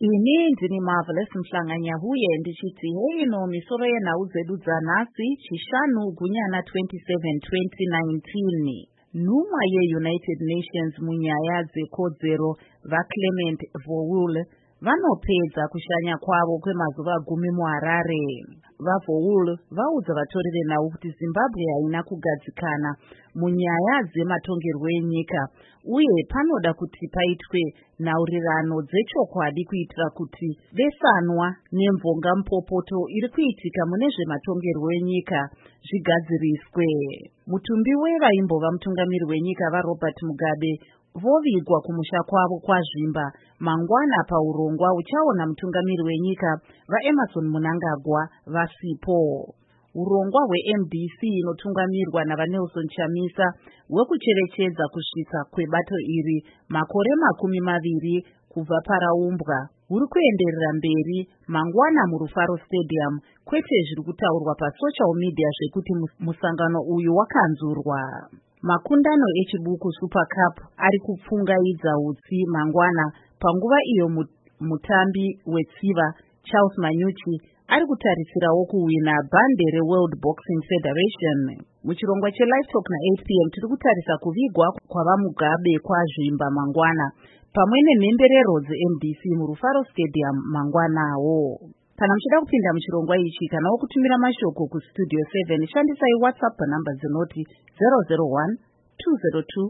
Ini ndini Marvelous Mhlanganya huye ndichithi hey no misoro yena udzedu dzanasi chishanu gunyana 27-2019 numa ye-United Nations munyaya dzekodzero vaClement Vowul vanopedza kushanya kwavo kwemazuva 10 muHarare. VaVowul vaudza vatori venhau kuti Zimbabwe haina kugadzikana munyaya dzematongerwo enyika uye panoda kuti paitwe nhaurirano dzechokwadi kuitira kuti besanwa nemvonga mupopoto iri kuitika mune zvematongerwo enyika zvigadziriswe. Mutumbi wevaimbova mutungamiri wenyika vaRobert Mugabe vovigwa kumusha kwavo kwazvimba mangwana paurongwa uchaona mutungamiri wenyika vaEmmerson Mnangagwa vasipo. Urongwa hweMDC inotungamirwa navaNelson Chamisa hwekucherechedza kusvika kwebato iri makore 20 kubva paraumbwa huri kuenderera mberi mangwana muRufaro Stadium, kwete zviri kutaurwa pasocial media zvekuti musangano uyu wakanzurwa. Makundano echibuku Super Cup ari kupfungaidza utsi mangwana panguva iyo mutambi wetsiva Charles Manyuchi ari kutarisirawo kuwina bhande reWorld Boxing Federation. Muchirongwa cheLive Talk na8 p.m. tiri kutarisa kuvigwa kwava Mugabe kwazvimba mangwana pamwe nemhemberero dzeMDC muRufaro Stadium mangwanawo. Kana muchida kupinda muchirongwa ichi kana wokutumira mashoko kustudio 7 shandisai WhatsApp panhamba dzinoti 001 202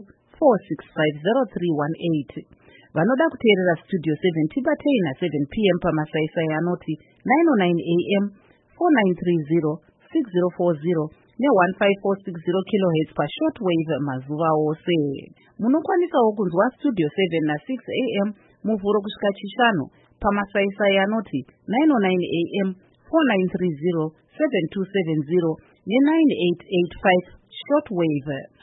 465 0318. Vanoda kuteerera studio 7 tibatei na7 p.m. pamasaisai anoti 909 am 4930 6040 ne1546 kHz pashortwave mazuva ose. Munokwanisawo kunzwa studio 7 na6 am muvhuro kusvika chishanu pamasaisai anoti 909 am 4930 7270 ne9885 shortwave.